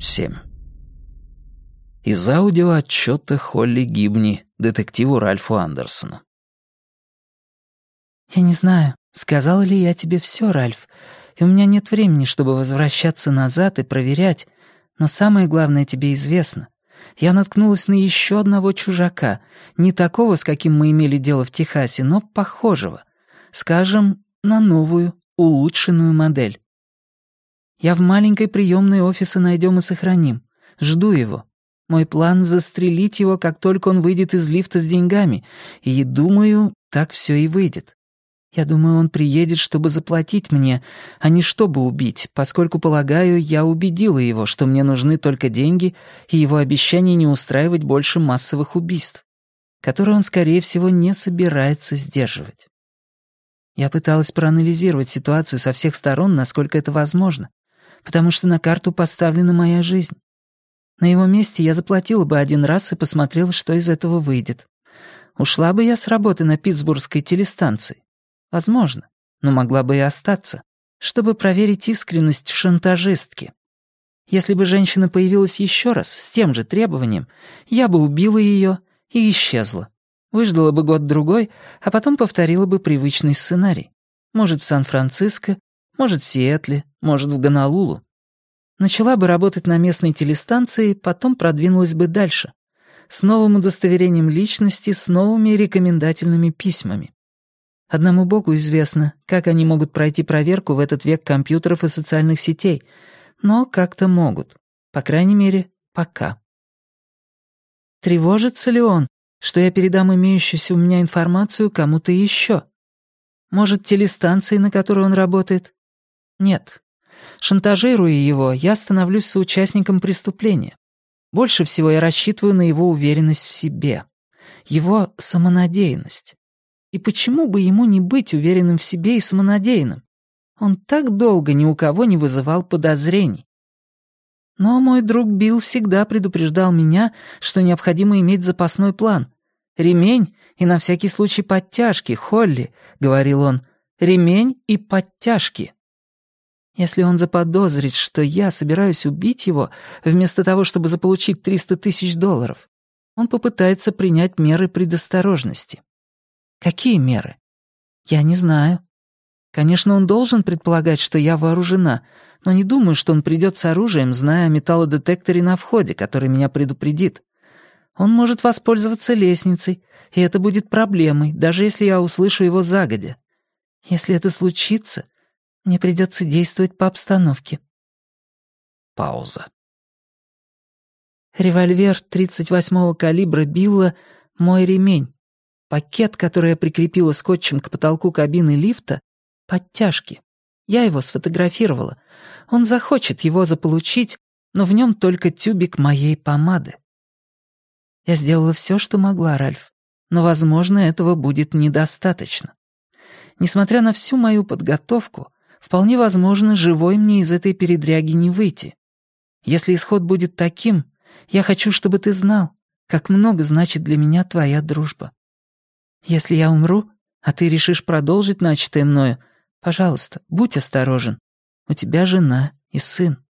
47. Из аудиоотчета Холли Гибни, детективу Ральфу Андерсону. «Я не знаю, сказала ли я тебе все, Ральф, и у меня нет времени, чтобы возвращаться назад и проверять, но самое главное тебе известно. Я наткнулась на еще одного чужака, не такого, с каким мы имели дело в Техасе, но похожего. Скажем, на новую, улучшенную модель. Я в маленькой приемной офиса найдем и сохраним. Жду его. Мой план — застрелить его, как только он выйдет из лифта с деньгами, и, думаю, так все и выйдет. Я думаю, он приедет, чтобы заплатить мне, а не чтобы убить, поскольку, полагаю, я убедила его, что мне нужны только деньги и его обещание не устраивать больше массовых убийств, которые он, скорее всего, не собирается сдерживать. Я пыталась проанализировать ситуацию со всех сторон, насколько это возможно, потому что на карту поставлена моя жизнь. На его месте я заплатила бы один раз и посмотрела, что из этого выйдет. Ушла бы я с работы на питтсбургской телестанции. Возможно, но могла бы и остаться, чтобы проверить искренность шантажистки. Если бы женщина появилась еще раз с тем же требованием, я бы убила ее и исчезла. Выждала бы год-другой, а потом повторила бы привычный сценарий. Может, в Сан-Франциско, может, в Сиэтле, может, в Гонолулу. Начала бы работать на местной телестанции, потом продвинулась бы дальше. С новым удостоверением личности, с новыми рекомендательными письмами. Одному Богу известно, как они могут пройти проверку в этот век компьютеров и социальных сетей, но как-то могут. По крайней мере, пока. Тревожится ли он, что я передам имеющуюся у меня информацию кому-то еще? Может, телестанции, на которой он работает? Нет. Шантажируя его, я становлюсь соучастником преступления. Больше всего я рассчитываю на его уверенность в себе, его самонадеянность. И почему бы ему не быть уверенным в себе и самонадеянным? Он так долго ни у кого не вызывал подозрений. Но мой друг Билл всегда предупреждал меня, что необходимо иметь запасной план. «Ремень и на всякий случай подтяжки, Холли», — говорил он, — «ремень и подтяжки». Если он заподозрит, что я собираюсь убить его, вместо того, чтобы заполучить $300 000, он попытается принять меры предосторожности. Какие меры? Я не знаю. Конечно, он должен предполагать, что я вооружена, но не думаю, что он придет с оружием, зная о металлодетекторе на входе, который меня предупредит. Он может воспользоваться лестницей, и это будет проблемой, даже если я услышу его загодя. Если это случится, мне придется действовать по обстановке. Пауза. Револьвер 38-го калибра Билла — мой ремень. Пакет, который я прикрепила скотчем к потолку кабины лифта — подтяжки. Я его сфотографировала. Он захочет его заполучить, но в нем только тюбик моей помады. Я сделала все, что могла, Ральф, но, возможно, этого будет недостаточно. Несмотря на всю мою подготовку, вполне возможно, живой мне из этой передряги не выйти. Если исход будет таким, я хочу, чтобы ты знал, как много значит для меня твоя дружба. Если я умру, а ты решишь продолжить начатое мною, пожалуйста, будь осторожен. У тебя жена и сын.